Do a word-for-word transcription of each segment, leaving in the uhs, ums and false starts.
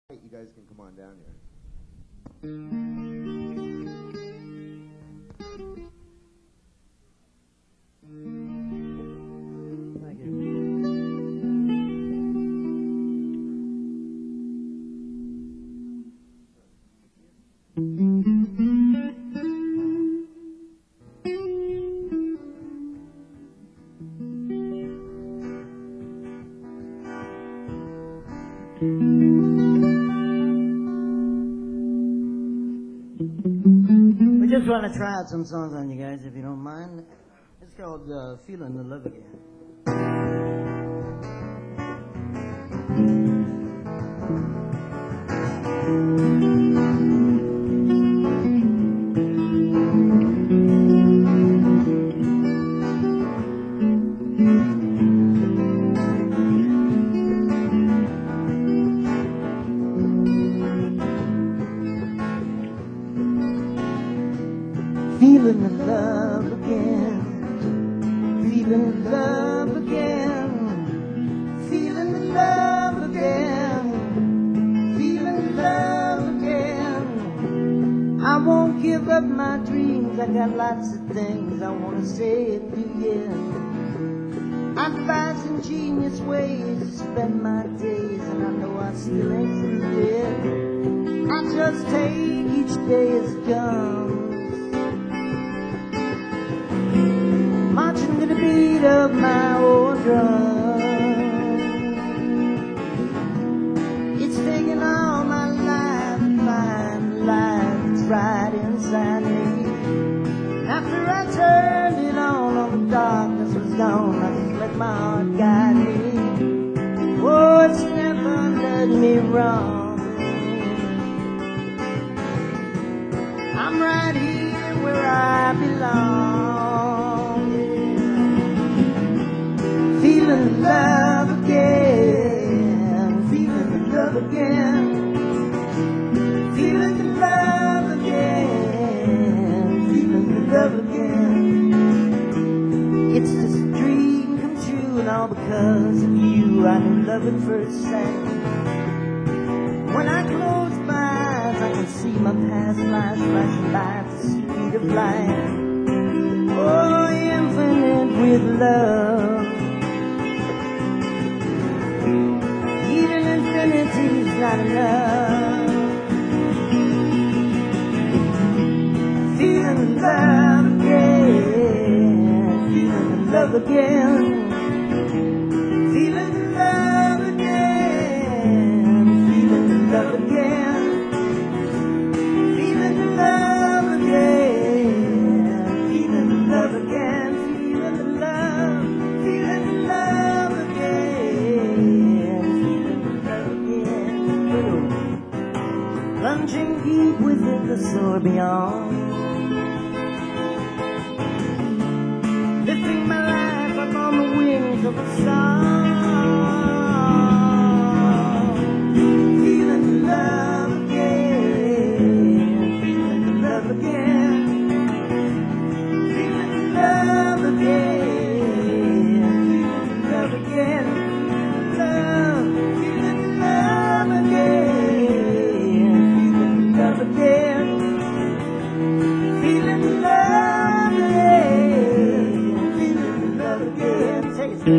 You guys can come on down here. Thank you. We just want to try out some songs on you guys, if you don't mind. It's called uh, Feeling the Love Again. Feeling the love again, feeling the love again, feeling the love again, feeling the love again. I won't give up my dreams, I got lots of things I want to say to you. I devise ingenious ways to spend my days, and I know I still ain't through yet. I just take each day as it comes, marching to the beat of my old drum. It's taken all my life to find the light that's right inside me. After I turned it on, all the darkness was gone. I just let my heart guide me. Oh, it's never done me wrong. I'm right here where I belong. Feeling the love again, feeling the love again, feeling the love again, feeling the love again. It's just a dream come true, and all because of you. I knew love at first sight. When I close my eyes, I can see my past lives flashing by at the speed of light. Oh, infinite with love. Even infinity's not enough. Feeling the love again, feeling the love again, feeling the love again, feeling the love again, feeling the love again, feeling the love again, feeling the love, feeling the love again, feeling the love again. Plunging deep within the soar beyond, lifting my life up on the wings of a song. Feeling the love again, feeling the love again, feeling the love again, feeling the love again, love, feeling the love again, feeling the love again, feeling the love again, feeling the love again. Take it.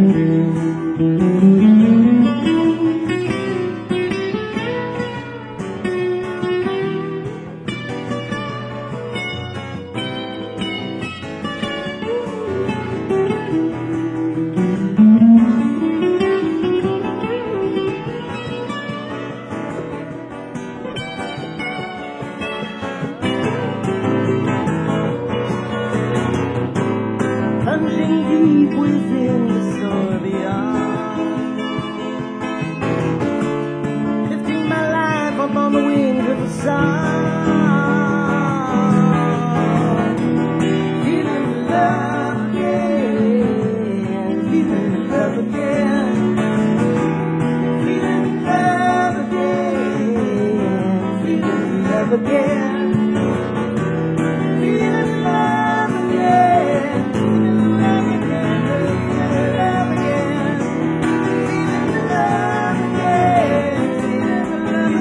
Plunging deep within the soar beyond, lifting my life up on the wings of the sun. Feeling the love again, feeling the love again, feeling the love again, feeling the love again. Love again.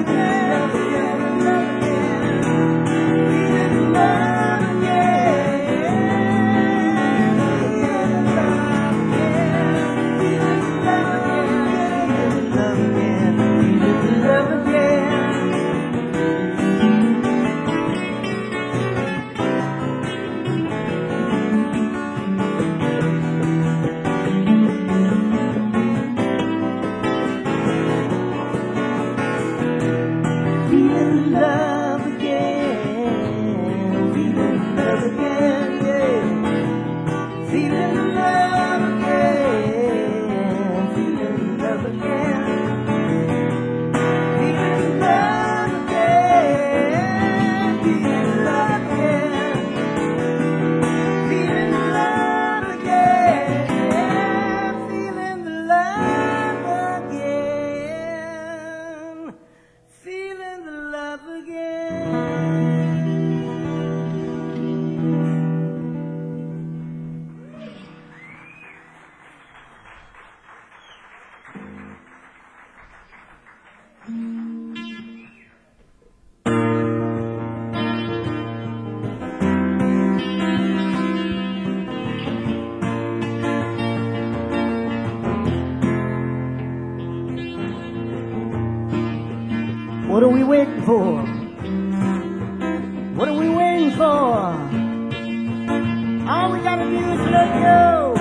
What are we waiting for? What are we waiting for? All we gotta do is let go.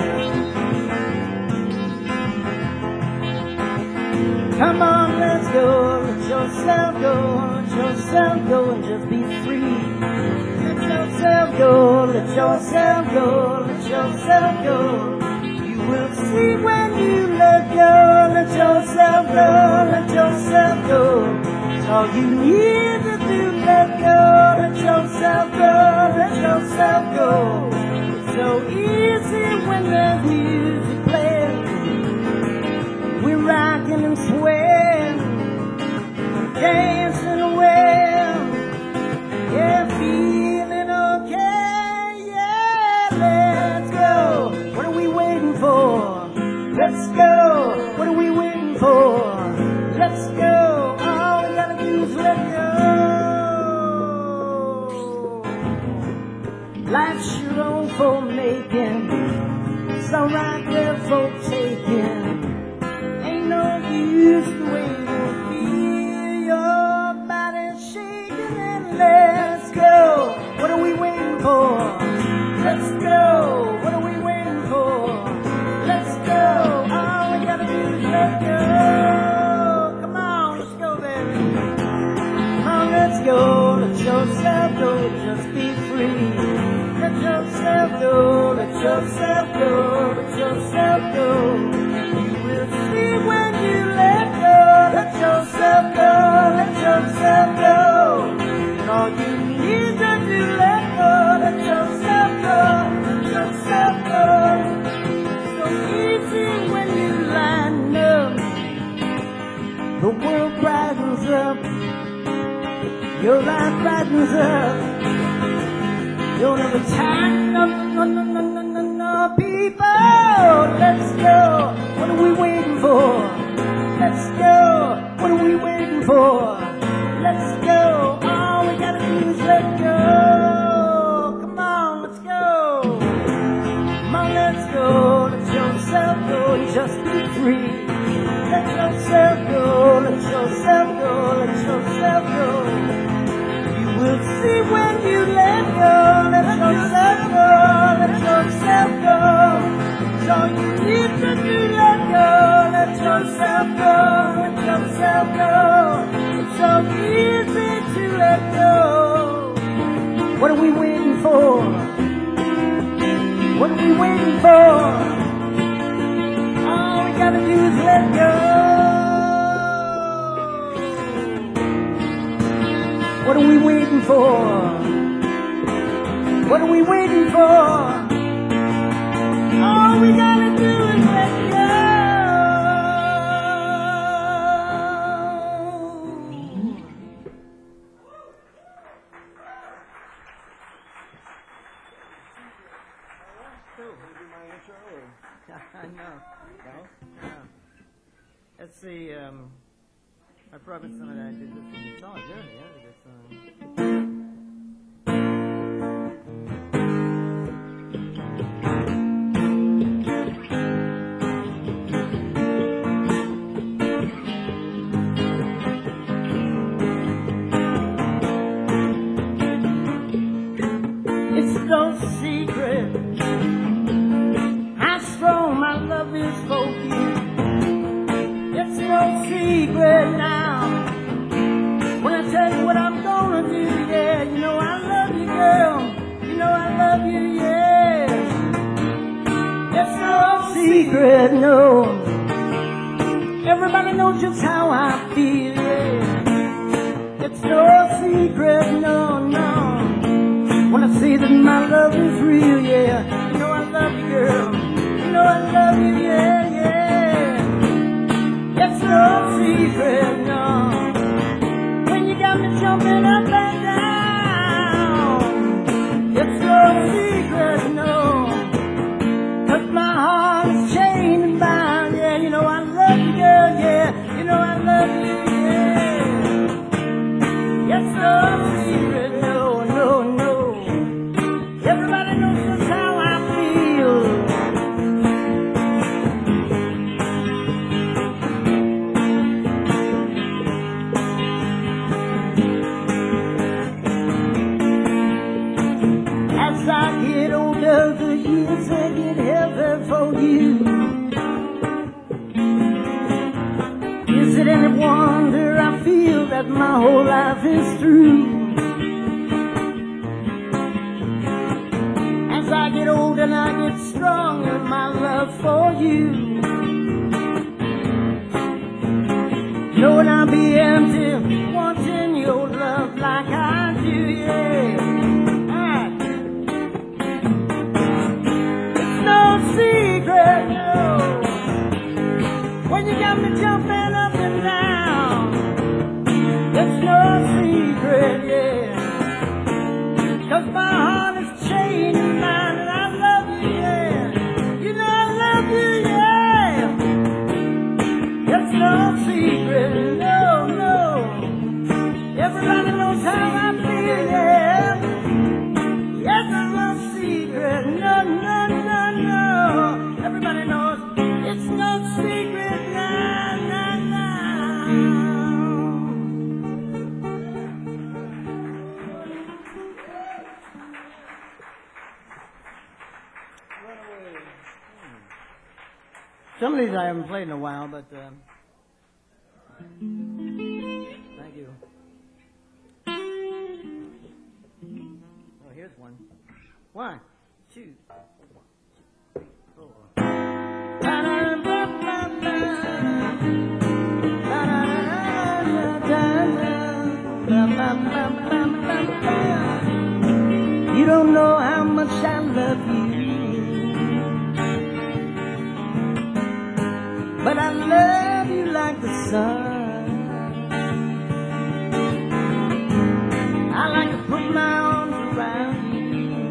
Come on, let's go. Let yourself go. Let yourself go and just be free. Let yourself go. Let yourself go. Let yourself go. You will see when you let go. Let yourself go. Let yourself go. It's all you need to do. Let go. Let yourself go. Let yourself go. It's so easy when there's music playing. We're rocking and swaying, dancing away, yeah, feeling okay, yeah, let's go. What are we waiting for? Let's go. What are we waiting for? Let's go. All we gotta do is let go. Life's your own for making, it's alright there for taking. No use to wait and feel your body shaking and let's go. What are we waiting for? Let's go. What are we waiting for? Let's go. All we gotta do is let go. Come on, let's go, baby. Come on, let's go. Let yourself go. Just be free. Let yourself go. Let yourself go. Let yourself go. See when you let go, let yourself go, let yourself go. And all you need to do, let go, let yourself go, let yourself go. It's so easy when you line up. The world brightens up, your life brightens up. Don't ever time, no, no, no, no, no, no, no, people. Let's go. What are we waiting for? Let's go. What are we waiting for? Let's go. All we gotta do is let go. Come on, let's go. Come on, let's go. Let yourself go and just be free. Let yourself go. Let yourself go. Let yourself go. We'll see when you let go, let yourself go, let yourself go. It's all you need to do, let go, let yourself go, let yourself go. It's so easy to let go. What are we waiting for? What are we waiting for? All we gotta do is let go. What are we waiting for? What are we waiting for? All we gotta do is let go. I know. No? No. Let's see, um, I promised some of that I did this one. It's all good, yeah, this song. It's no secret how strong my love is for you. It's no secret now when I tell you what I'm gonna do. Yeah, you know I love you, girl. You know I love you, yeah. It's no secret, no. Everybody knows just how I feel, yeah. It's no secret, no, no. When I say that my love is real, yeah. You know I love you, girl. You know I love you, yeah, yeah. It's no secret, no. When you got me jumping up and down, it's no secret, no. 'Cause my heart is chained and bound, yeah. You know I love you, girl, yeah. You know I love you, yeah. that my whole life is through. As I get older and I get stronger, my love for you, knowing I'll be empty, wanting your love like I do, yeah. Right. It's no secret, no, when you got me jumping up and down. It's no secret, yeah, 'cause my heart is chained and mine, and I love you, yeah. You know I love you, yeah. It's no secret, no, no. Everybody knows how I feel, yeah. Yes, it's no secret, no, no, no, no. Everybody knows it's no secret, no, no, no. Some of these I haven't played in a while, but uh, thank you. Oh, here's one. One, two, one, two, three, four. You don't know how much I love you, but I love you like the sun. I like to put my arms around you.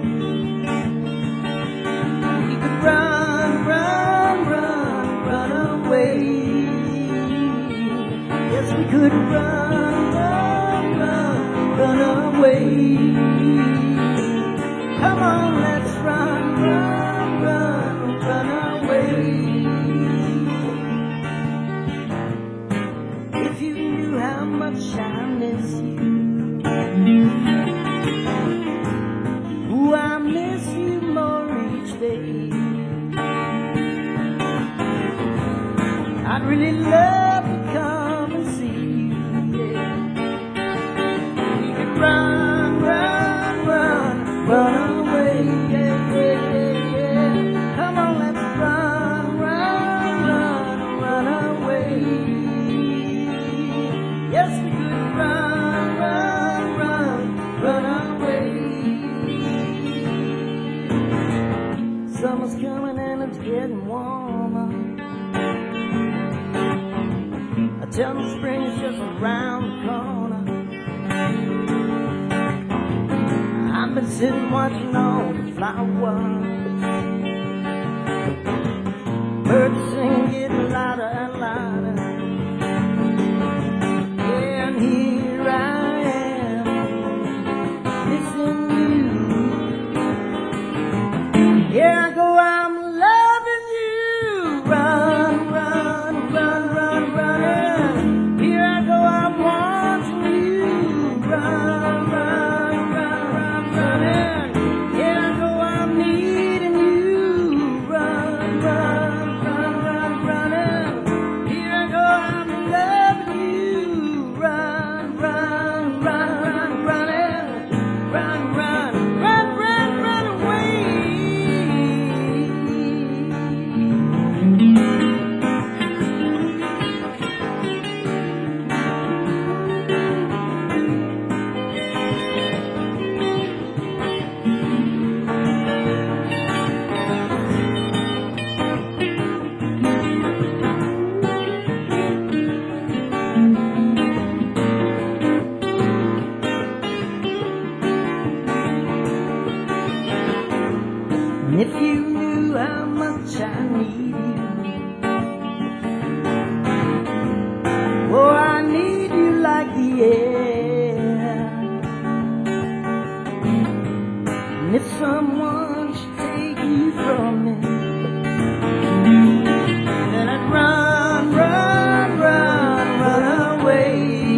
We could run, run, run, run away. Yes, we could run, run, run, run away. Come on, let's run, run, run, run away. If you knew how much I miss you, ooh, I miss you more each day. I'd really love to come and see you, yeah. We could run, run, run, run away, yeah, yeah, yeah, yeah. Come on, let's run, run, run, run away. Yes, we could run, run, run, run away. Summer's coming and it's getting warmer. I tell them spring's just around the corner. I've been sitting watching all the flowers. Birds sing, getting louder and louder. Yeah, and here I am, missing you. Here I go, I'm loving you. Run, run, run, run, running. Here I go, I'm wanting you. Run, run, run, run, running. Here I go, I'm needing you. Run, run, run, run, running. Here I go, I'm loving you. Run, run, run, run, running. Run, run, run, run, run away. And if you knew how much I need you, oh, I need you like the air. And if someone should take you from me, then I'd run, run, run, run away.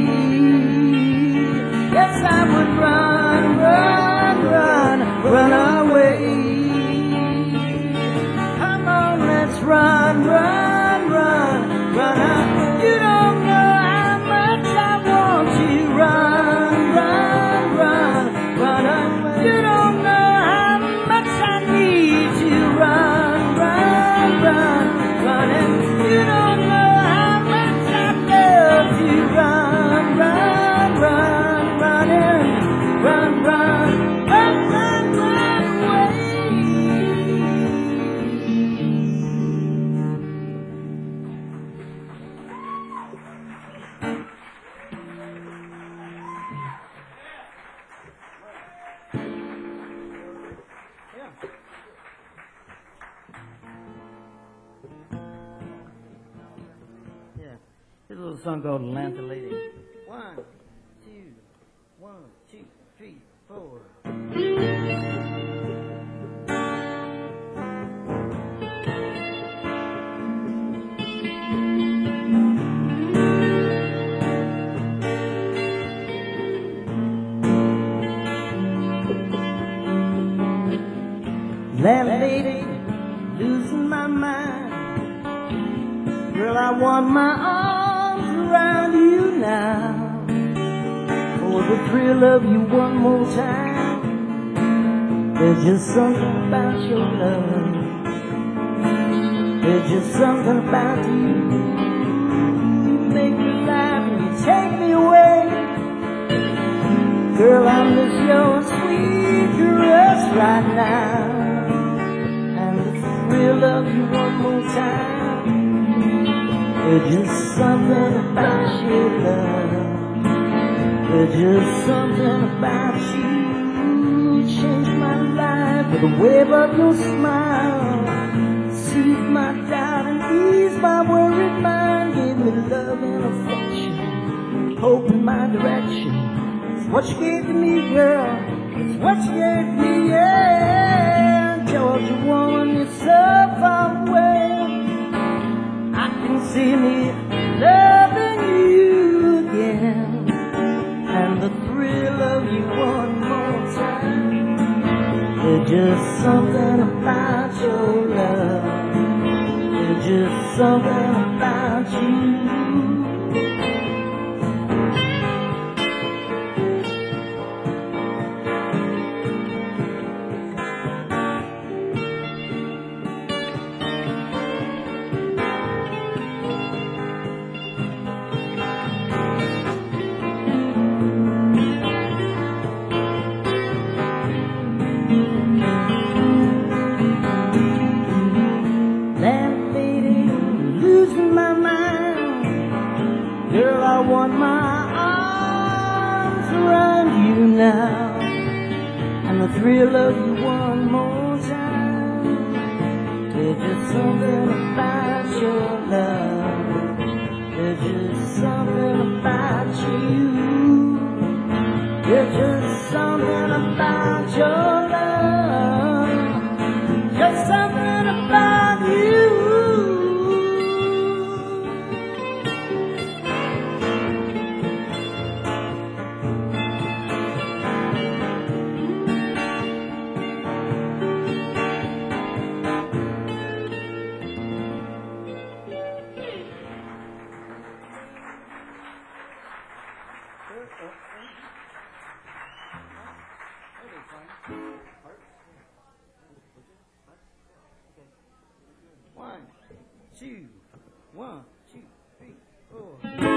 Yes, I would run, run, run, run away. Run, run, run, run out. You don't know how much I want you. a song called Atlanta Lady. One, two, one, two, three, four. Landlady, losing my mind. Girl, I want my arms around you now. For the thrill of you one more time. There's just something about your love. There's just something about you. You make me laugh and you take me away. Girl, I miss your sweet caress right now. We'll love you one more time. There's just something about your love. There's just something about you. You changed my life with a wave of your smile. Soothe my doubt and ease my worried mind. Give me love and affection, hope in my direction. It's what you gave to me, girl. It's what you gave to me, yeah. Georgia woman, you're so far away. I can see me loving you again, and the thrill of you one more time. There's just something about your love. There's just something about you. Thrill of you one more time. There's just something about your love. There's just something about you. There's just something about your love. Just something about you. One, two, one, two, three, four.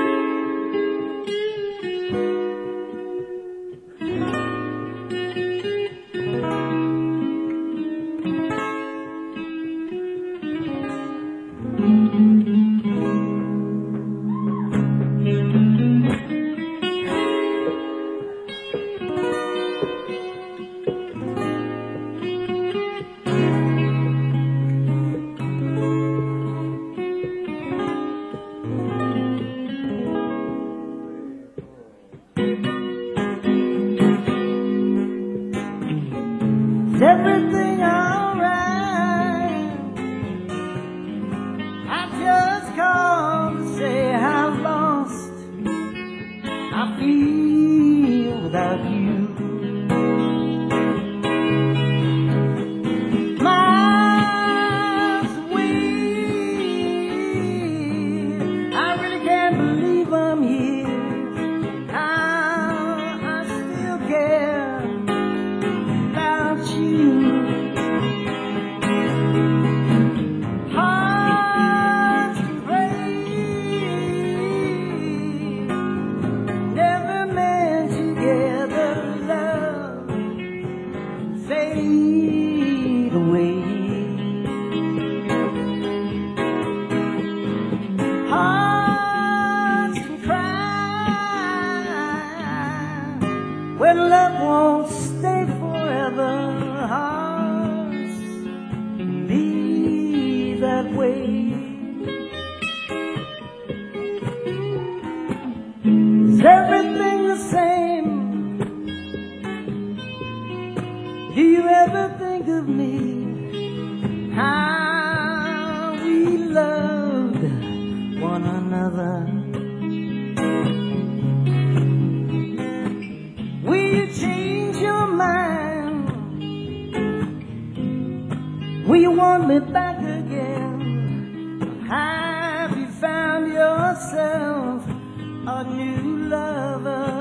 Is everything alright? I just called to say how lost I feel without you. Miles away, I really can't believe I'm here. How I still care about you. Hearts can break, never meant together. Love fade away. Hearts can cry when love won't stay forever. Hearts be that way. think of me, how we loved one another. Will you change your mind? Will you want me back again? Have you found yourself a new lover?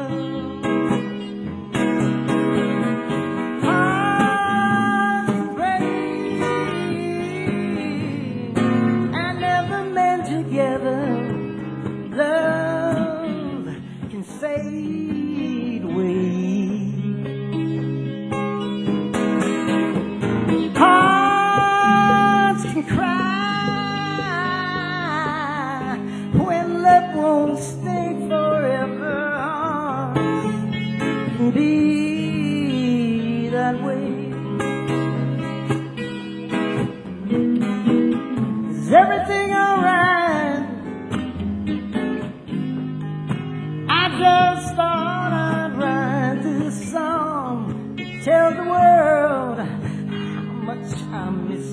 Love can fade away. Hearts can cry when love won't stay forever. Hearts can be that way. Is everything alright? Just thought I'd write this song, tell the world how much I miss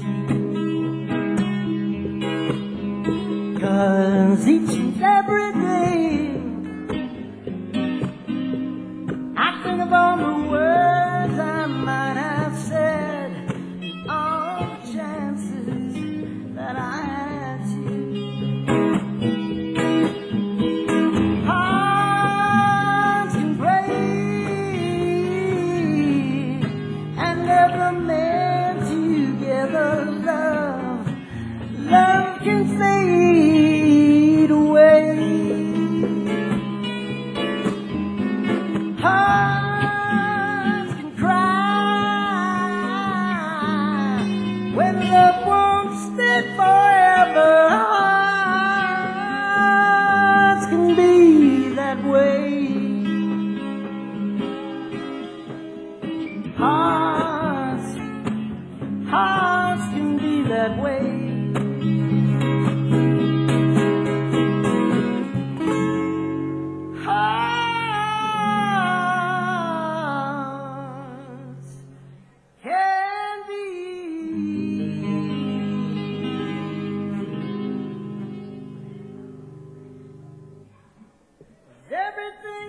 you. 'Cause each and every day I think of all the words I might have said, all the chances that I had to. Love can fade away. Hearts can cry when love won't stay forever. Hearts can be that way. Hearts, hearts can be that way. Everything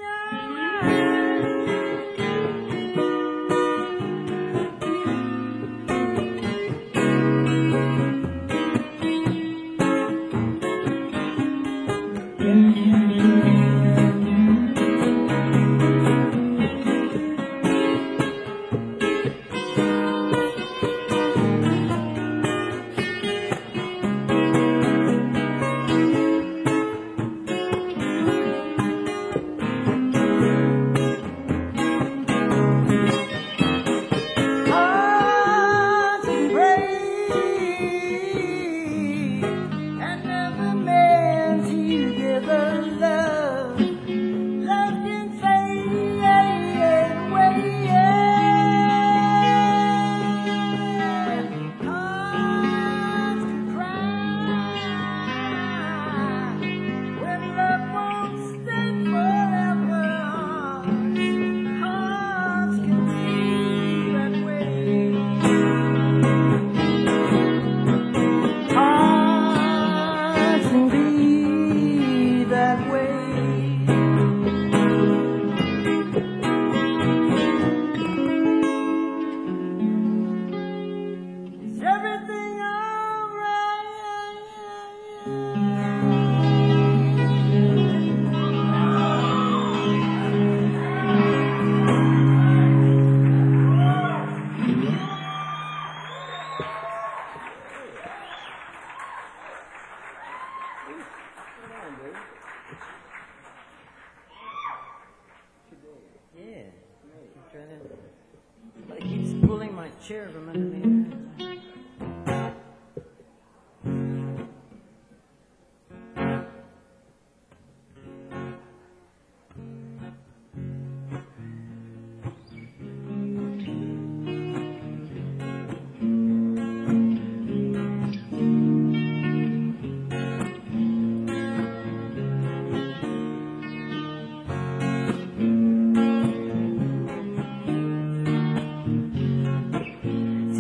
chair from underneath.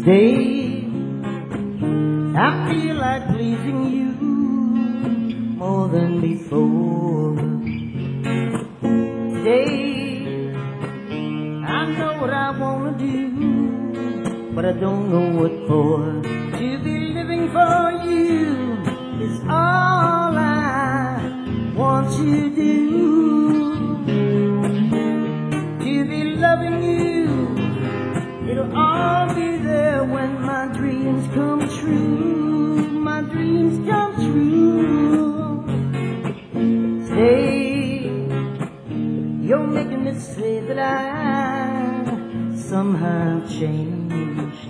Today, I feel like pleasing you more than before. Today, I know what I want to do, but I don't know what for. To be living for you is all I want to do. To be loving you, it'll all be there when my dreams come true. My dreams come true. Today, you're making me say that I somehow changed.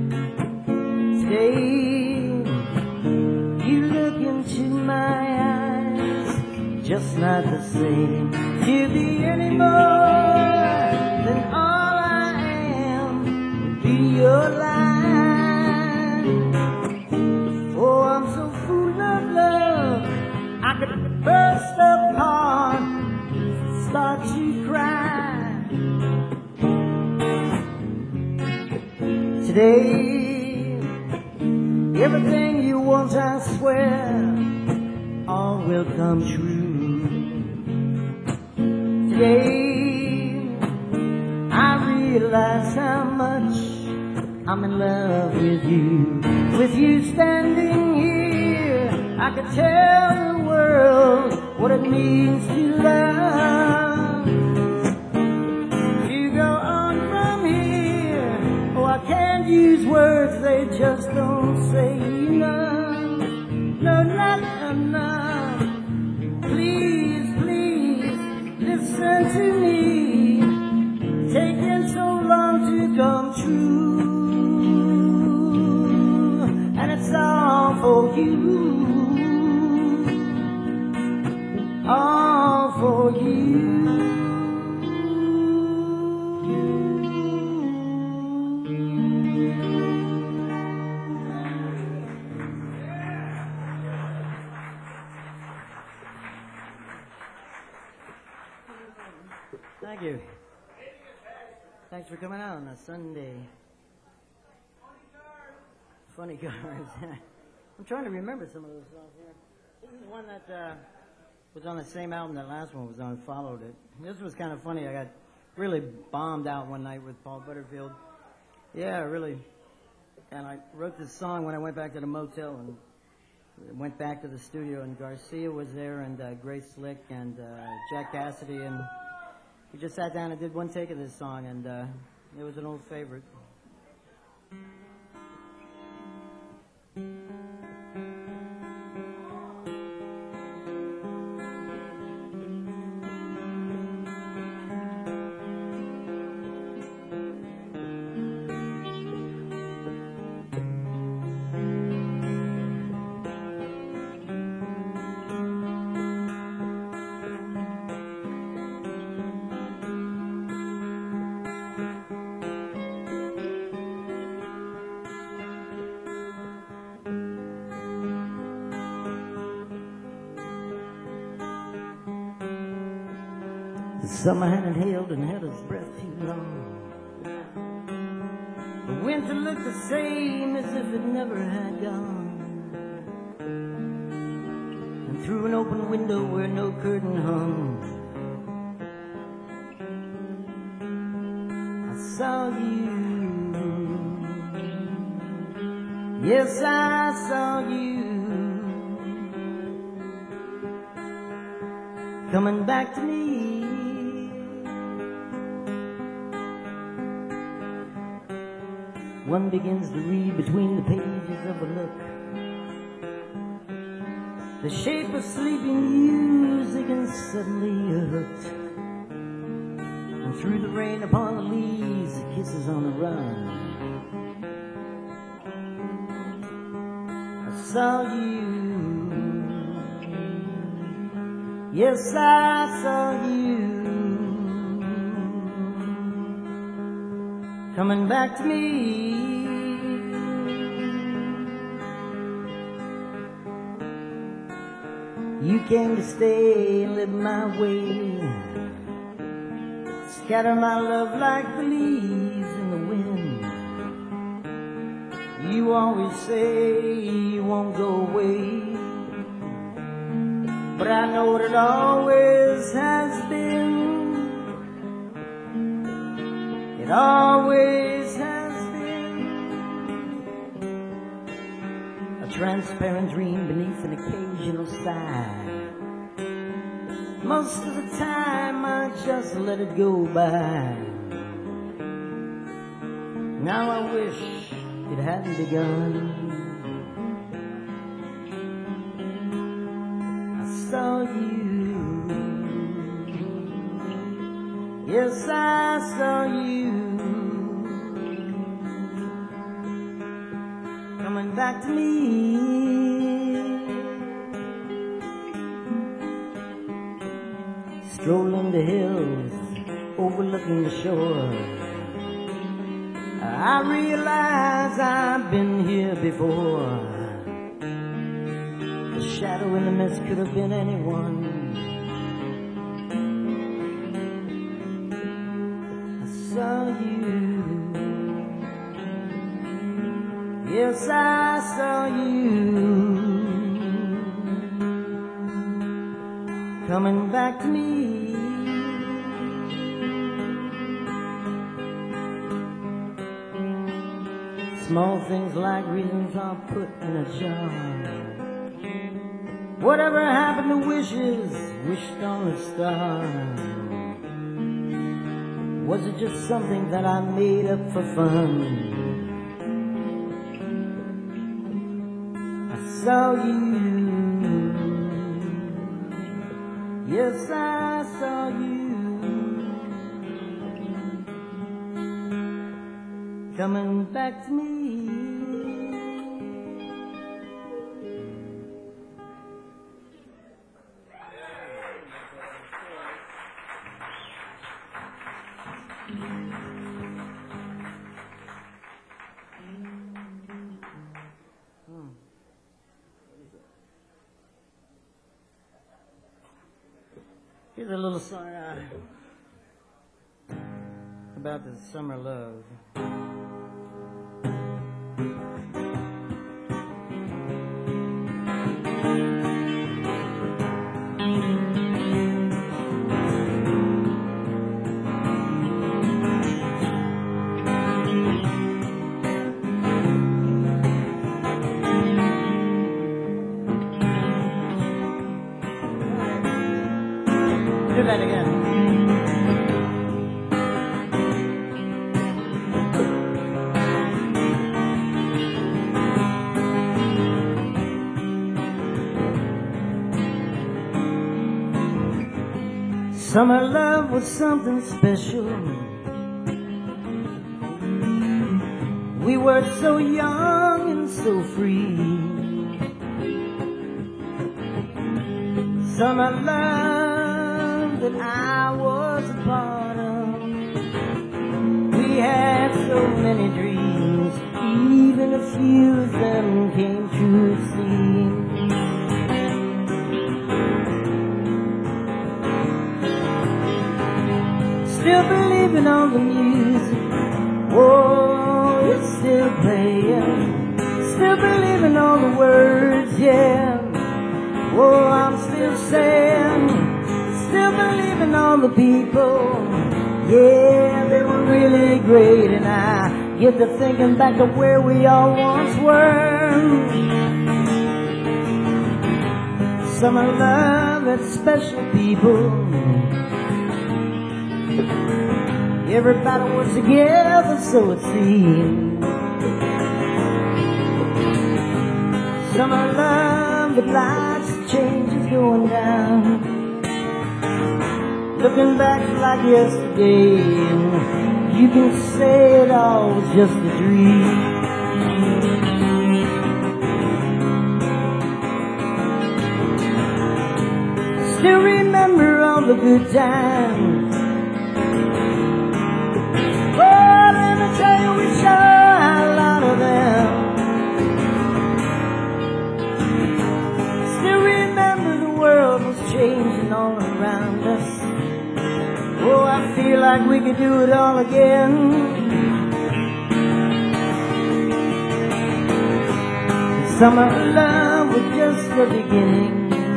Today, you look into my eyes just not the same. To be any more than all I am would be your life. Oh, I'm so full of love, I could burst apart, start to cry. Today, everything you want, I swear, all will come true. Today, I realize how much I'm in love with you. With you standing here, I could tell the world what it means to love. To go on from here, oh, I can't use words, they just don't say enough. No, not enough. Please, please, listen to me. Taking so long to come true, and it's all for you, all for you. Thank you. Thanks for coming out on a Sunday. Funny cars. I'm trying to remember some of those songs here. This is one that uh, was on the same album that last one was on, followed it. This was kind of funny. I got really bombed out one night with Paul Butterfield. Yeah, really. And I wrote this song when I went back to the motel and went back to the studio, and Garcia was there, and uh, Grace Slick, and uh, Jack Cassidy, and we just sat down and did one take of this song, and uh, it was an old favorite. The summer hadn't held and held its breath too long. The winter looked the same as if it never had gone. And through an open window where no curtain hung, I saw you. Yes, I saw you coming back to me. One begins to read between the pages of a look, the shape of sleeping music, and suddenly you're hooked. And through the rain upon the leaves, the kisses on the run, I saw you. Yes, I saw you coming back to me. You came to stay and live my way, scatter my love like the leaves in the wind. You always say you won't go away, but I know it always has been. It always has been a transparent dream beneath an occasional sigh. Most of the time I just let it go by. Now I wish it hadn't begun. I saw you, yes I saw you, coming back to me. Strolling the hills, overlooking the shore, I realize I've been here before. The shadow in the mist could have been anyone. I saw you, yes I saw you, coming back to me. Small things like reasons are put in a jar. Whatever happened to wishes wished on a star? Was it just something that I made up for fun? I saw you, yes I saw you, coming back to me. Here's a little song uh, about the summer love. Do that again. Summer love was something special. We were so young and so free. Summer love that I was a part of. We had so many dreams, even a few of them came true, it seemed. Still believe in all the music, oh, it's still playing. Still believe in all the words, yeah, oh, I'm still saying. Still believe in all the people, yeah, they were really great. And I get to thinking back to where we all once were. Summer love, that's special people. Everybody was together, so it seemed. Summer love, the lights, the changes going down. Looking back like yesterday, and you can say it all was just a dream. Still remember all the good times. Oh, let me tell you, we sure had a lot of them. Still remember the world was changing all around us. Oh, I feel like we could do it all again. Summer love was just the beginning.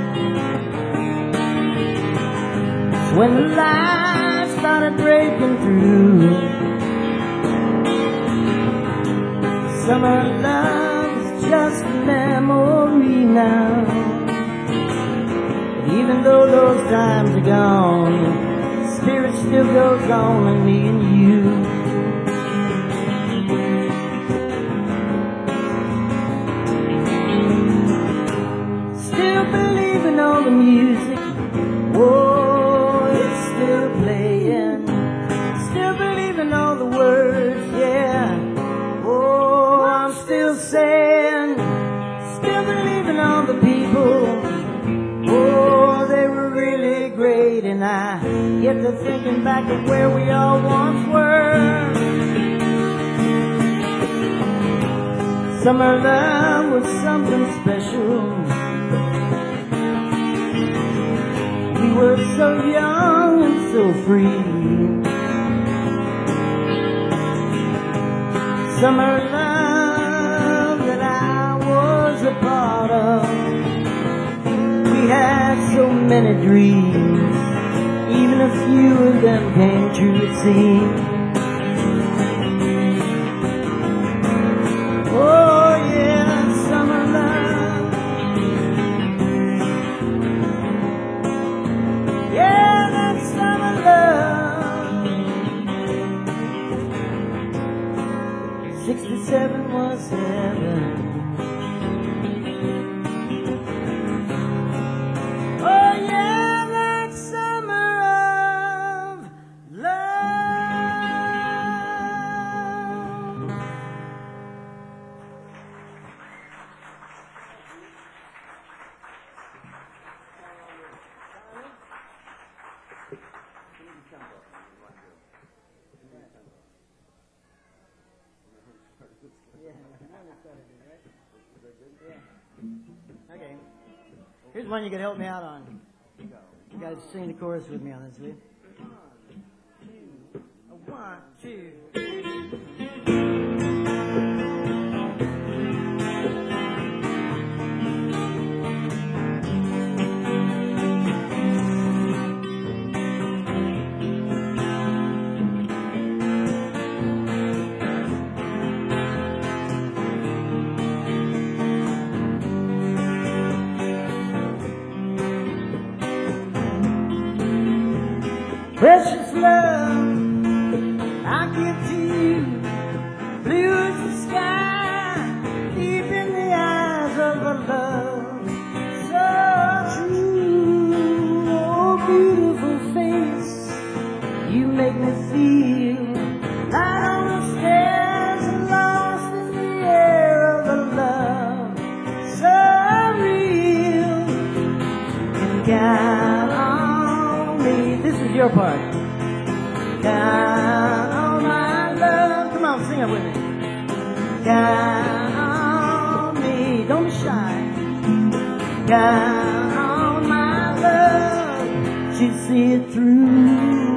It's when the light started breaking through. Summer love's just a memory now. But even though those times are gone, the spirit still goes on in me and you. Still believe in all the music. Oh, it's still playing. Still believe in all the words, yeah. Oh, I'm still saying. Still believe in all the people. Oh, they were really great. And I get to thinking back of where we all once were. Summer love was something special. We were so young and so free. Summer love that I was a part of. We had so many dreams, even a few of them came true, it seemed. Oh yeah, summer love. Yeah, that summer love. Sixty-seven was heaven. Oh yeah, that summer of love. Okay. Here's one you could help me out on. You guys sing the chorus with me on this, will you? One, two, precious love, I give to you. Blue as the sky, deep in the eyes of a love so true. Oh, beautiful face, you make me feel light on the stairs and lost in the air of a love so real. You can count on me. This is your part. Count on my love. Come on, sing it with me. Count on me. Don't be shy. Count on my love. She see it through.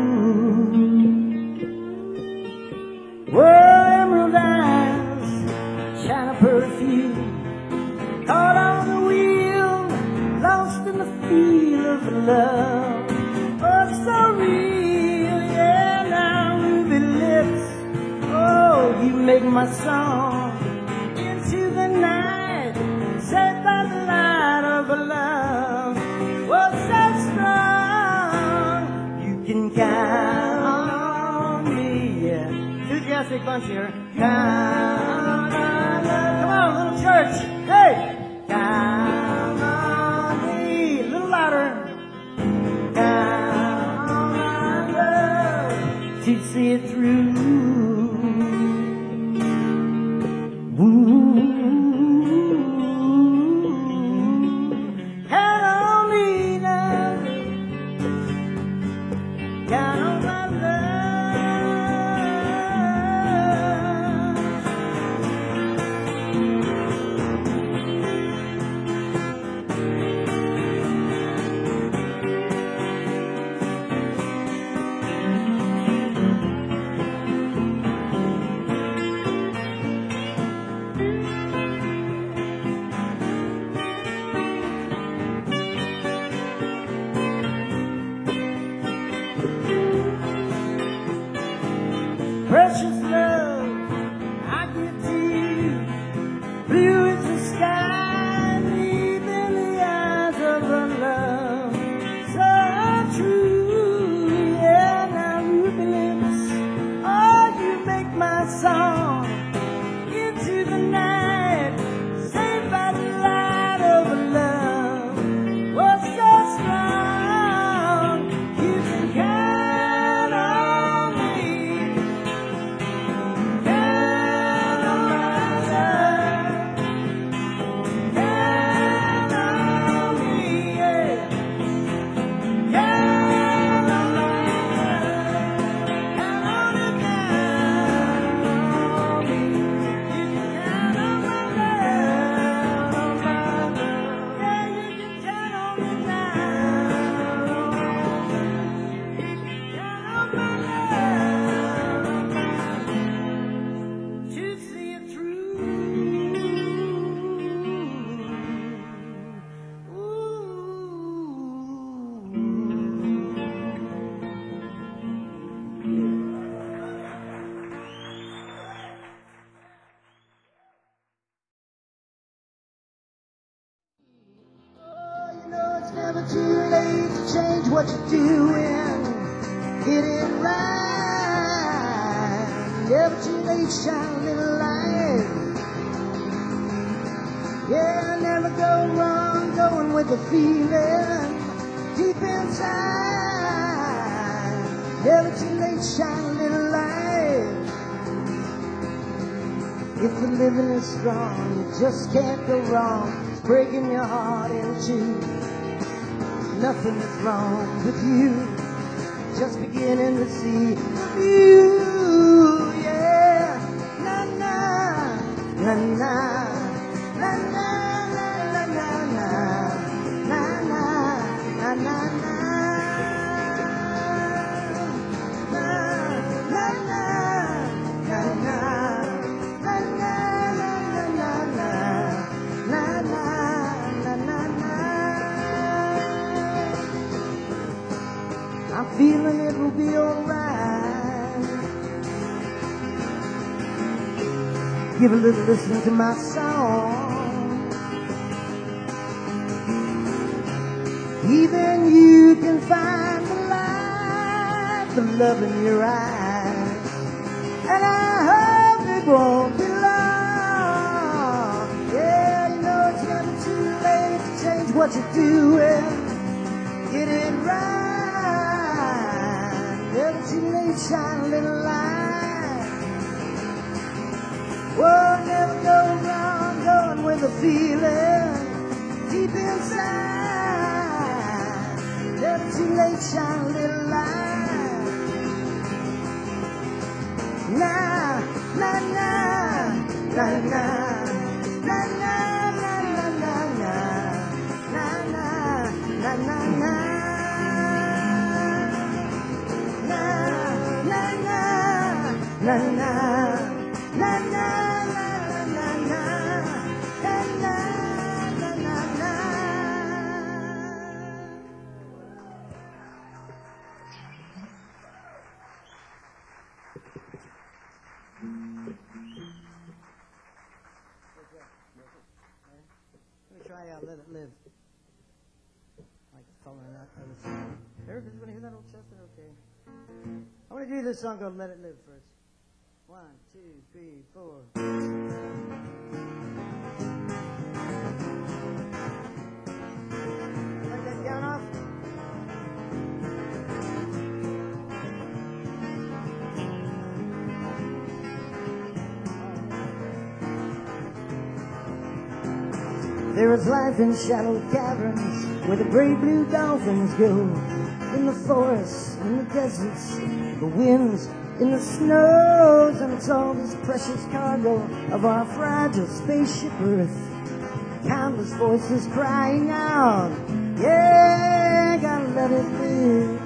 Whoa, emerald eyes, shine of perfume. Caught on the wheel, lost in the feel of love. Oh, so real, yeah, now ruby lips. Oh, you make my song into the night, set by the light of a love. Oh, so strong, you can count on me. Yeah, enthusiastic bunch here. Count on love. Come on, little church. Hey, count on me. A little louder. Count to see it through. Ooh. Count on me now. Count on my love. precious love I give to you. Blue is the sky, deep in the eyes of a love so true. Yeah, now ruby lips, oh, you make my song into the night, saved by the light of a love was so strong. You can count on me, count on my love, count on me, yeah. Count on my love, count on it, count on me. You can count on my love, on my love. Yeah, you can count on me now. You can count on my love to see it through. Oh, you know it's never too late to change what you're doing. Get it right. Never too late, shine a little light. Yeah, never go wrong going with the feeling deep inside. Never too late, shine a little light. If the living is strong, you just can't go wrong. It's breaking your heart in two. Nothing is wrong with you. Just beginning to see the view. Yeah, na na na na na na na na na na na na na na. I'm feeling it will be alright. Give a little listen to my song. Even you can find the light, the love in your eyes. And I hope it won't be long. Yeah, you know it's never too late to change what you're doing. Get it right. Never too late, shine a little light. Whoa, never go wrong going with a feeling deep inside. Never too late, shine a little light. Nah, nah, nah, nah, nah, nah, nah, nah, nah, nah, nah, nah, nah, nah. Na na na na na na na na na na na na. Let me try out Let It Live. Like following that other song. Everybody's gonna hear that old Chester? Okay. I want to do this song called Let It Live first. One, two, three, four. Like that count off? There is life in shallow caverns where the brave blue dolphins go. In the forests, in the deserts, the winds, in the snows, and it's all this precious cargo of our fragile spaceship Earth. Countless voices crying out, yeah, gotta let it live.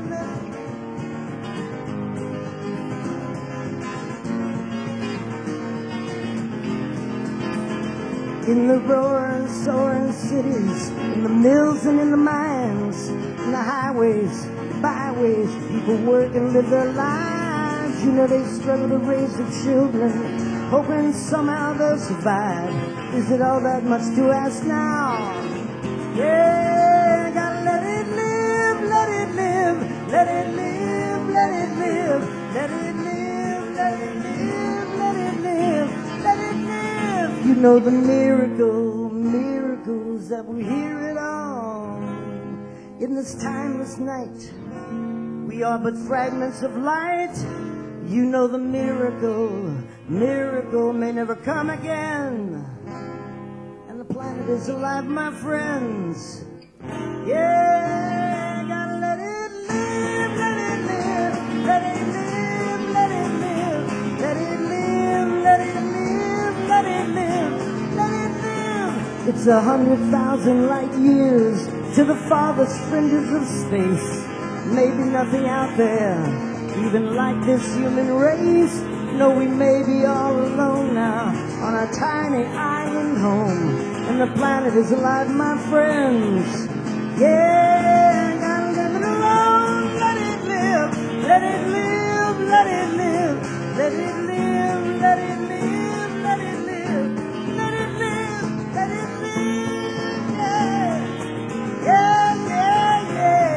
In the roaring, soaring cities, in the mills and in the mines, in the highways, byways, people work and live their lives. You know they struggle to raise their children, hoping somehow they'll survive. Is it all that much to ask now? Yeah, gotta let it live, let it live, let it live, let it live, let it live, let it live, let it live, let it live. You know the miracle, miracles that we hear it all. In this timeless night, we are but fragments of light. You know the miracle, miracle may never come again. And the planet is alive, my friends. Yeah, gotta let it live, let it live, let it live, let it live, let it live, let it live, let it live, let it live. It's a hundred thousand light years to the farthest fringes of space. Maybe nothing out there even like this human race. No, we may be all alone now on a tiny island home, and the planet is alive, my friends. Yeah, gotta let it alone, let it live, let it live, let it live, let it live, let it live, let it live, let it live, let it live, yeah, yeah, yeah, yeah.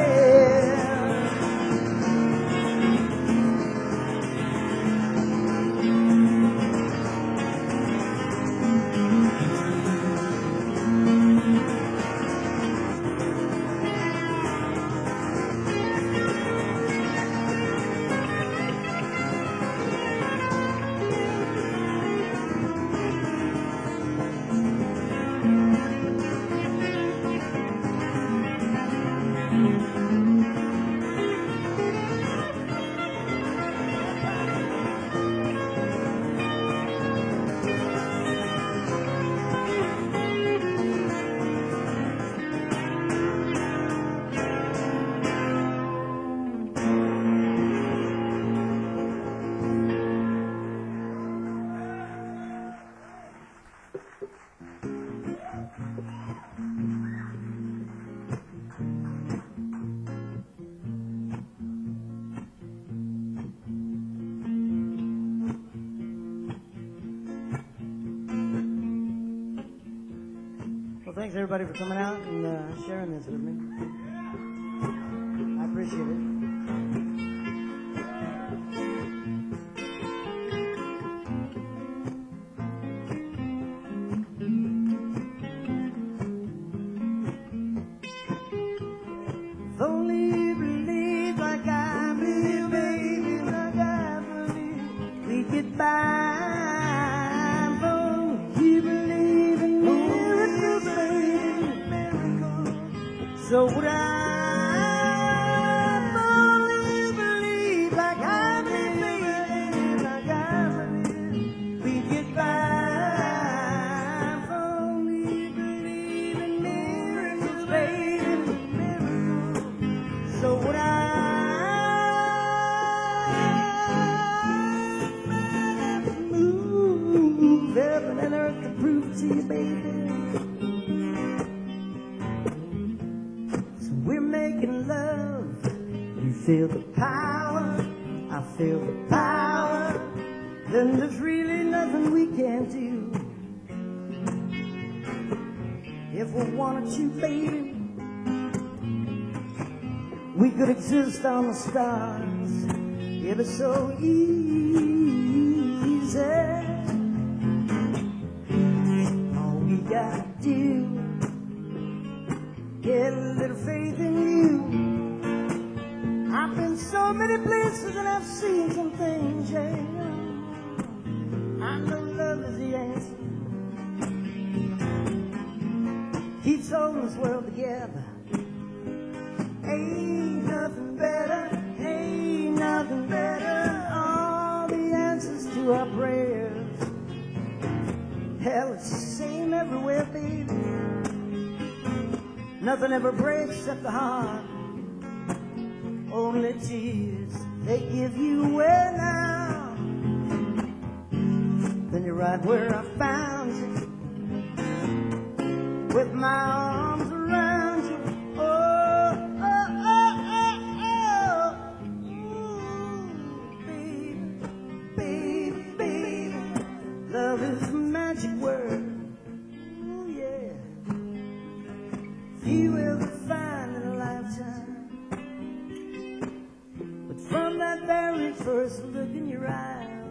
Thanks everybody for coming out and uh, sharing this with me. I appreciate it. If only you believe like I believe, baby, like I believe, we get by. So would I only believe like I believe, like I believe, we get by. Only believe in miracles, baby, miracles. So would I move heaven and earth to prove to you, baby. Feel the power, I feel the power, then there's really nothing we can't do. If we wanted to, baby, we could exist on the stars. It is so easy. All we gotta do, get a little faith in you. I've been so many places and I've seen some things, yeah. I know love is the answer. Keeps holding this world together. Ain't nothing better, ain't nothing better. All the answers to our prayers. Hell, it's the same everywhere, baby. Nothing ever breaks except the heart. Only tears, they give you away now. Then you're right where I found you, with my arms around you. Oh, oh, oh, oh, oh. Ooh, baby.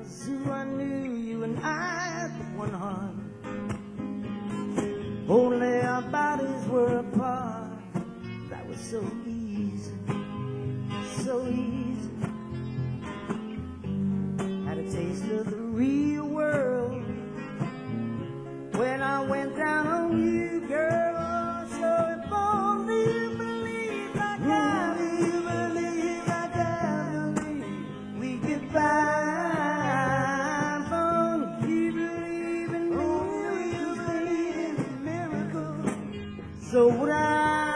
was who I knew, you and I, one heart. Only our bodies were apart. That was so easy, so easy. Had a taste of the real world when I went down on you, girl. So if only you believe like I believe, believe like I believe, we get by. If only you believe in miracles, so would I.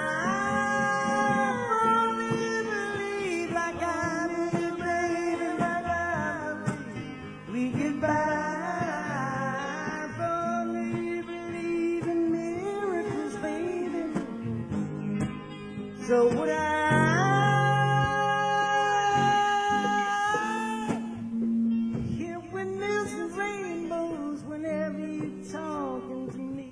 So would I. Hear windmills and rainbows whenever you're talking to me.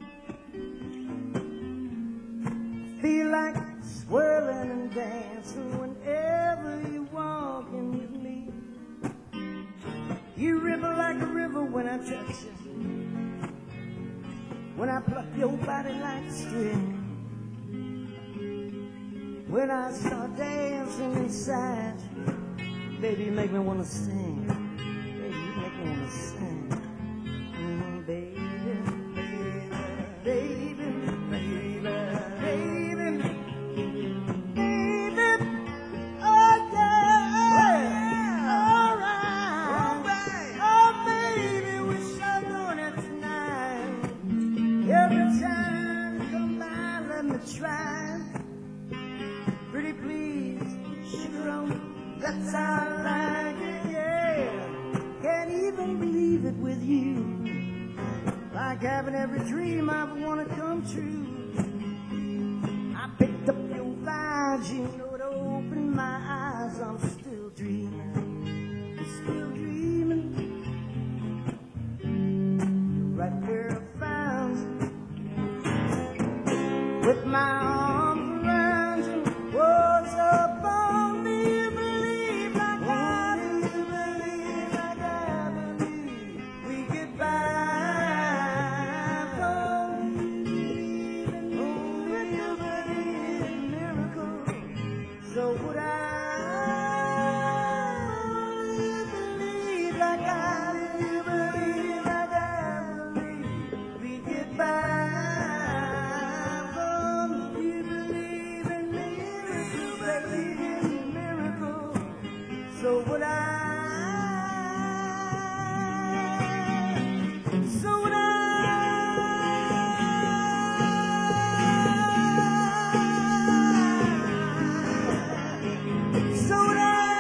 Feel like swirling and dancing whenever you're walking with me. You ripple like a river when I touch you, when I pluck your body like a string. When I start dancing inside, baby, you make me wanna sing. Baby, you make me wanna sing. Mm, baby, baby, baby, baby, baby, baby. Oh yeah, all right. Oh baby, wish I'd known it tonight. Every time you come by, let me try. Pretty please, sugar on, that's how I like it, yeah. Can't even believe it with you. Like having every dream I ever want to come true. I picked up your vibes, you know it opened my eyes. I'm still dreaming, I'm still dreaming. Right where I found you, with my arms around you. What's up on me? You believe like I do, believe like I believe. We get by. Only you believe in miracles. So would I. You believe like I do, believe like I believe. We get by. So would I, so would I, so would I.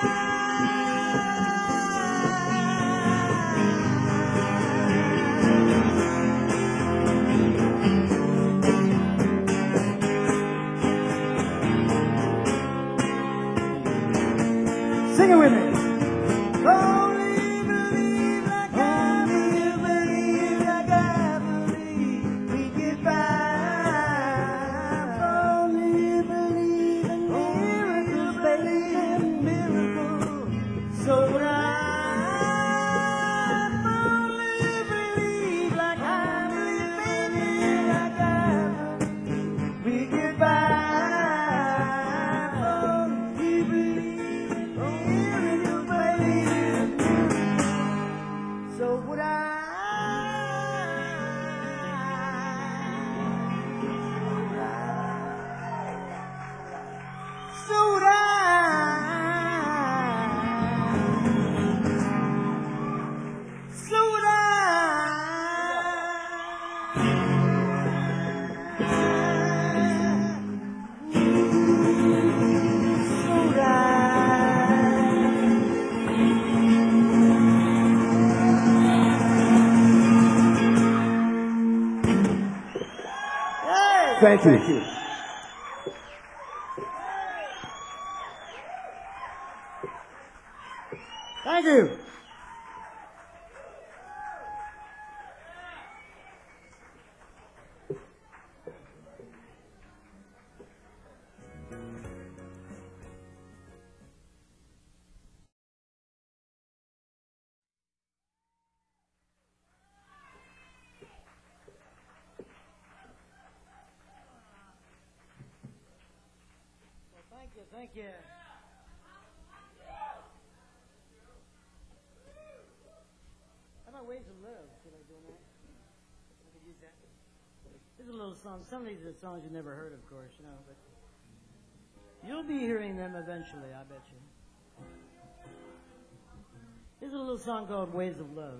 Sing it with me. Only believe like I believe, believe like I believe, we get by. Only believe in miracles, believe in miracles. So would I. Only believe like I believe, believe like I believe, we get by. Only believe in miracles. So would I. So would I. So would I. So would I. Thank you. Thank you. Thank you. you, thank you. How about Ways of Love? Should I do that? I could use that. There's a little song. Some of these are songs you've never heard, of course, you know, but you'll be hearing them eventually, I bet you. Here's a little song called Ways of Love.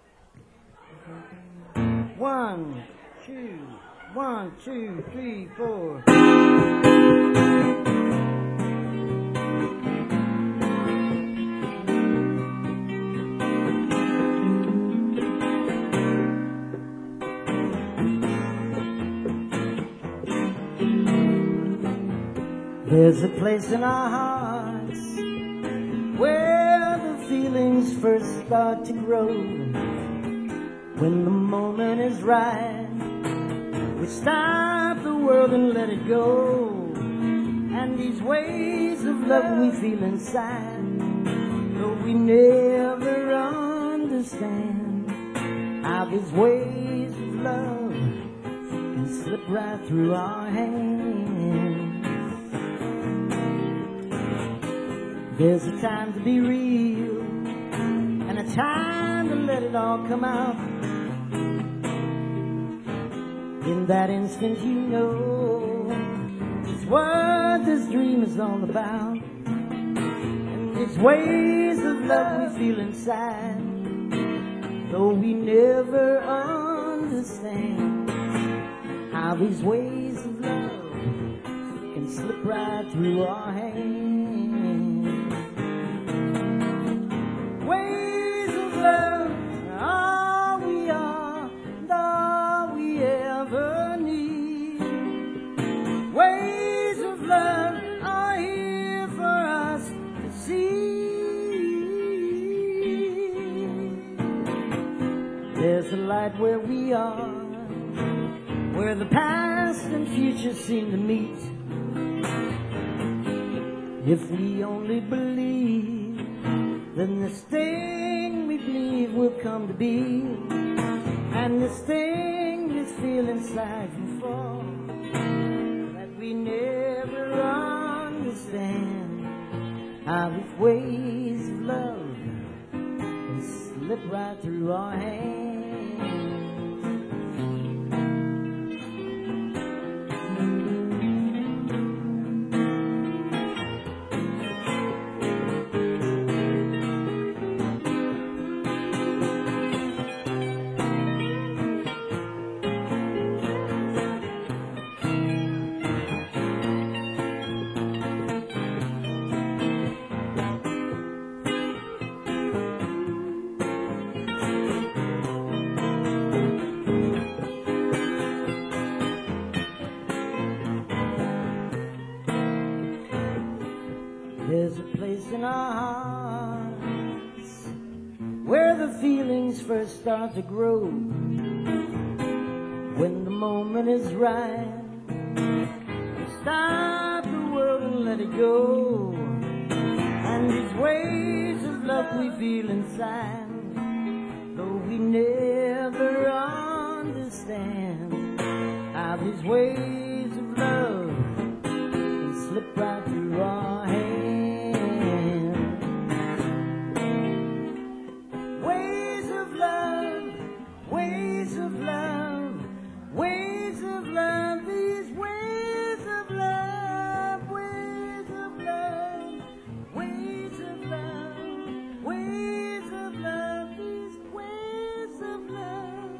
One, two, one, two, three, four. There's a place in our hearts where the feelings first start to grow. When the moment is right, we stop the world and let it go. And these ways of love we feel inside, though we never understand how these ways of love can slip right through our hands. There's a time to be real and a time to let it all come out. In that instant you know it's what this dream is all about. And it's ways of love we feel inside, though we never understand how these ways of love can slip right through our hands. Ways of love are all we are and all we ever need. Ways of love are here for us to see. There's a light where we are, where the past and future seem to meet. If we only believe, then this thing we believe will come to be. And this thing we feel inside you for, that we never understand how these ways of love can slip right through our hands. There's a place in our hearts where the feelings first start to grow. When the moment is right, we stop the world and let it go. And these ways of love we feel inside, though we never understand how these ways of love can slip right through our hands. Ways of love, ways of love, these ways of love, ways of love, ways of love, ways of love, these ways of love.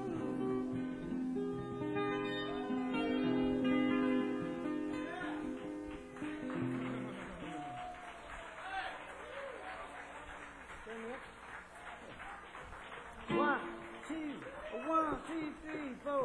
One, two. One, two, three, four.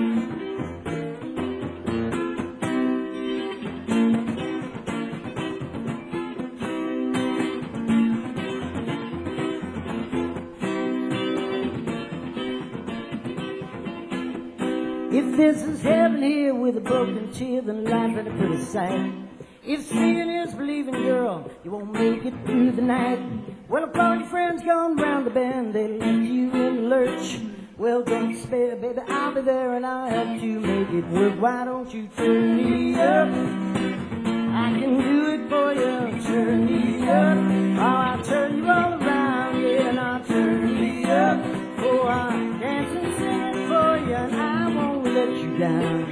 If this is heaven here with a broken tear, then life ain't a pretty sight. If seeing is believing, girl, you won't make it through the night. Well, if all your friends gone round the bend, they left you in the lurch. Well, don't despair, baby, I'll be there and I'll help you make it work. Why don't you turn me up? I can do it for you. Turn me up. Oh, I'll turn you all around. Yeah, and I'll turn me up. Oh, I'll dance and sing it for you, and I won't let you down.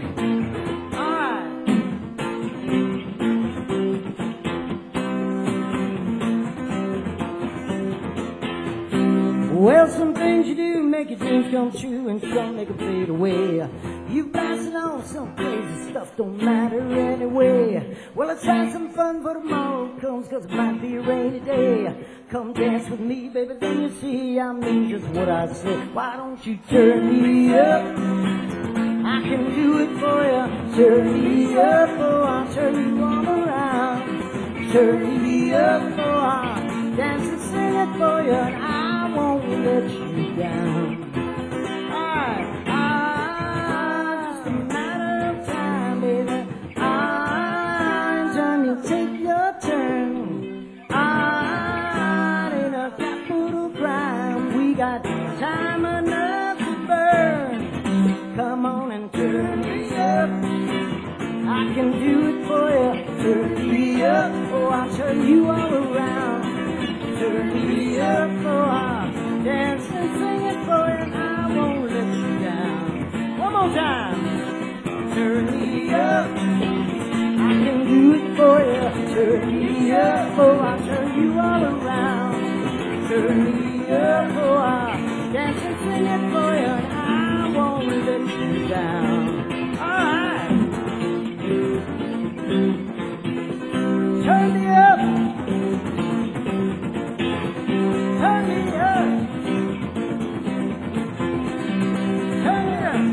Well, some things you do make your dreams come true, and some make them fade away. You blasted on some crazy stuff, don't matter anyway. Well, let's have some fun for tomorrow comes, cause it might be a rainy day. Come dance with me, baby, then you see I mean just what I say. Why don't you turn me up? I can do it for you. Turn me up, oh, I'll turn you all around. Turn me up, oh, I'll dance and sing it for you, and I won't let you down. Alright, ah, just a matter of time, baby. Ah, turn you take your turn. Ah, in a capital crime, we got time enough to burn. Come on and turn me up. I can do it for you. Turn me up, oh, I'll turn you all around. Turn me up, oh, I'll dance and sing it for you, and I won't let you down. One more time. Turn me up. I can do it for you. Turn me up, oh, I'll turn you all around. Turn me up, oh, I'll dance and sing it for you, and I won't let you down. All right. Turn me up. Turn me up. Turn me up.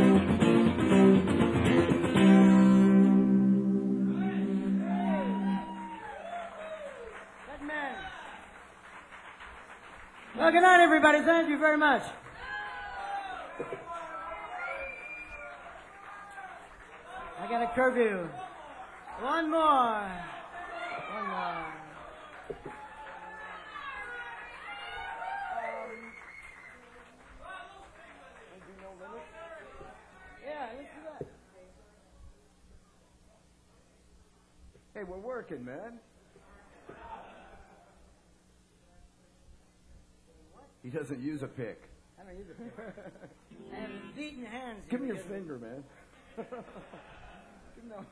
Good man. Well, good night, everybody. Thank you very much. I got a curfew. One more. One more. Yeah, let's do that. Hey, we're working, man. He doesn't use a pick. I don't use a pick. I have beaten hands. Give me your finger, man. No.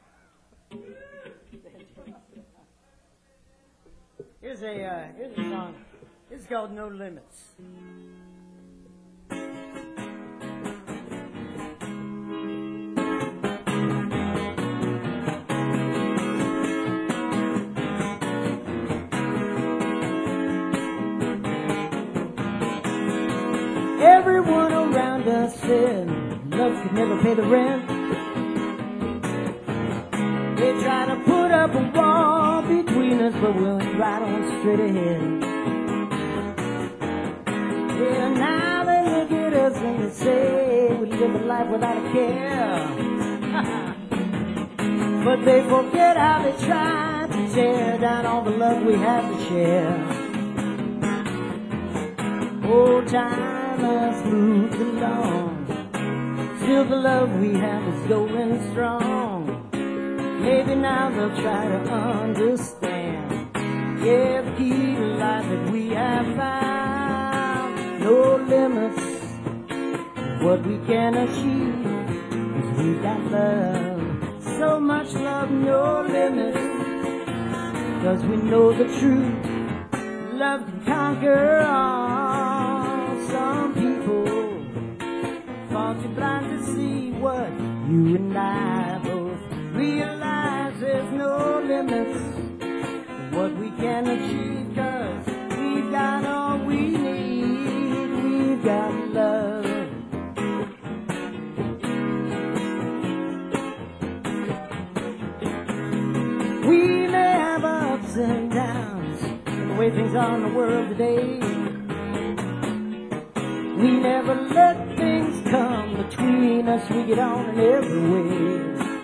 Here's a uh, here's a song. This is called No Limits. Everyone around us said love could never pay the rent. They try to put up a wall between us, but we'll right on straight ahead. Yeah, now they look at us and they say we live a life without a care. But they forget how they tried to tear down all the love we had to share. Oh, time has moved along, still the love we have is going strong. Maybe now they'll try to understand. Yeah, the key to life that we have found. No limits, what we can achieve, 'cause we got love. So much love, no limits, 'cause we know the truth. Love can conquer all. Some people fall too blind to see what you and I both realize. There's no limits what we can achieve, 'cause we've got all we need. We've got love. We may have ups and downs in the way things are in the world today. We never let things come between us. We get on in every way.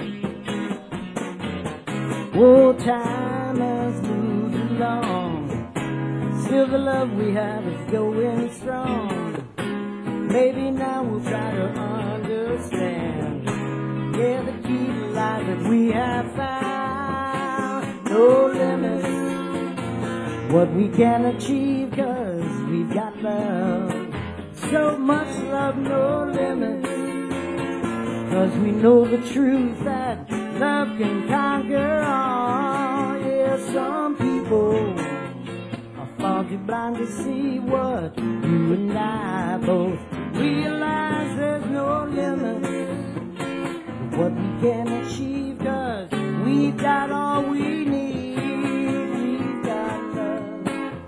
Oh, time has moved along, still the love we have is going strong. Maybe now we'll try to understand. Yeah, the key to life that we have found. no limits. What we can achieve, cause we've got love. So much love, no limits. Cause we know the truth that love can conquer all. Yeah, some people are far too blind to see what you and I both realize. There's no limits to what we can achieve, cause we've got all we need. We've got love.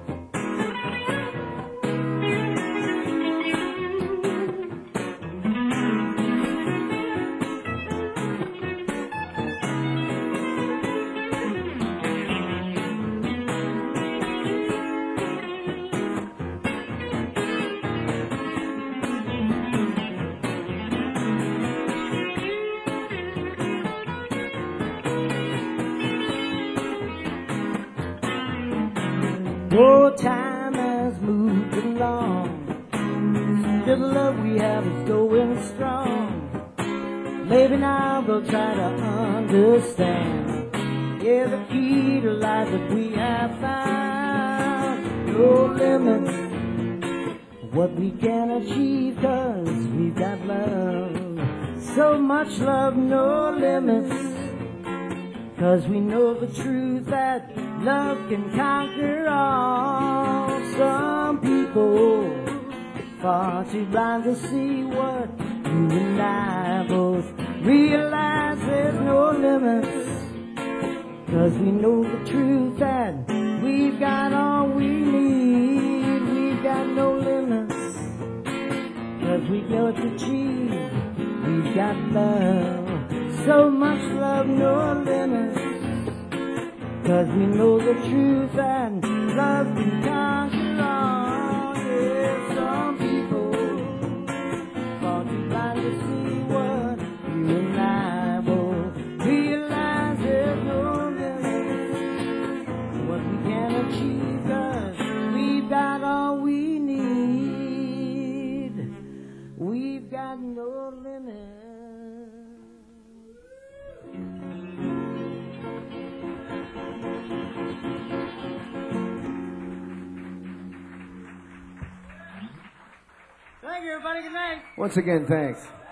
Oh, time has moved along. Still the love we have is going strong. Maybe now we'll try to understand. Yeah, the key to life that we have found. No limits what we can achieve, cause we've got love. So much love, no limits. Cause we know the truth that love can conquer all. Some people far too blind to see what you and I both realize. There's no limits. Cause we know the truth that we've got all we need. We've got no limits. Cause we know to achieve. We've got love. So much love, no limits. Cause we know the truth and love can conquer all. Yeah, some people fall too blind to see what you and I both realize. There's no limits what we can achieve, cause we've got all we need. We've got no limits. Thank you, everybody. Good night. Once again, thanks.